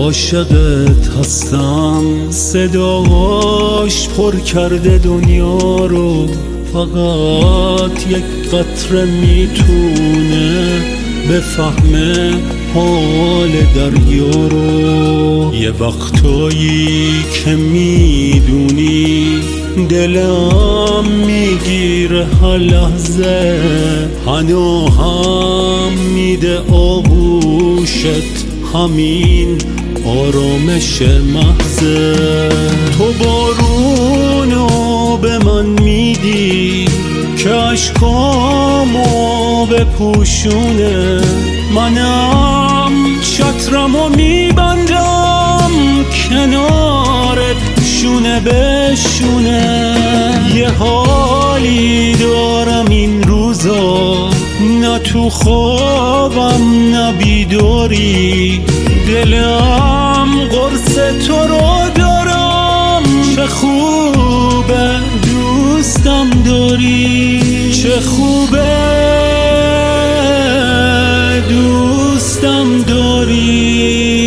عاشقت هستم، صداش پر کرده دنیا رو، فقط یک قطره میتونه بفهمه حال دریا رو. یه وقتایی که میدونی دلم میگیره هر لحظه، هم میده آغوشت همین آرامش محضه. تو بارونو به من میدی که اشکامو بپوشونه، منم چترمو میبندم کنارت شونه به شونه. یه حالی دارم این روزا، نه تو خوابم نه بیداری، دلم قرص تو رو دارم. چه خوبه دوستم داری، چه خوبه دوستم داری.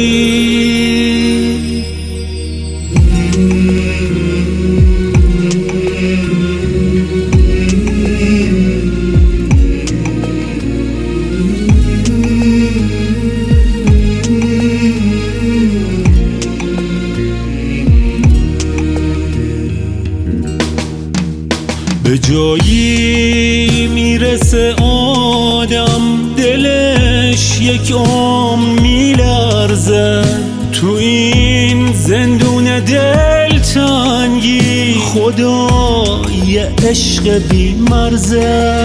به جایی میرسه آدم دلش یک عمر میلرزه، تو این زندون دلتنگی خدا یه عشق بی مرزه.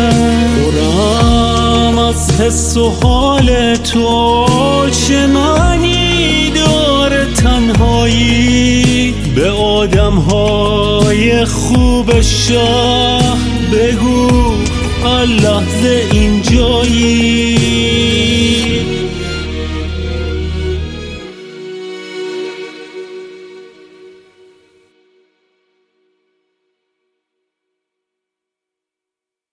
پرم از حس و حال تو، چه معنی داره تنهایی؟ به آدم‌های خوب شهر بگو هر لحظه اینجایی.